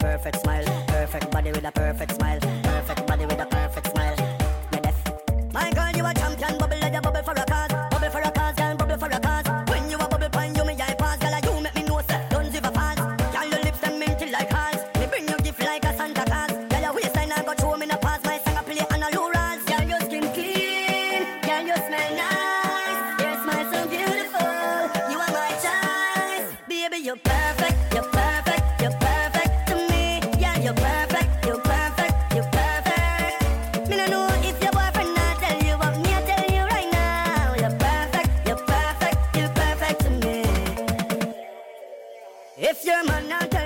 perfect smile. Perfect body with a perfect smile. Perfect body with a perfect smile. Me deaf. My girl, you a champion. Bubble like a bubble for a cause. Bubble for a cause, girl, bubble for a cause. When you a bubble pine, you me eye pass. Girl, you make me know say don't give a pass. Girl, your lips them minty like hearts. Me bring you gift like a Santa Claus. Girl, your waistline I go throw me in a pass. My song I play on a low rise. Girl, your skin clean. Girl, you smell nice. Your smile so beautiful. You are my choice. Baby, you're perfect. You're perfect. You're perfect to me. Yeah, you're perfect. You're perfect. You're perfect. Me no know if your boyfriend not tell you, but me I tell you right now. You're perfect. You're perfect. You're perfect to me. If your man not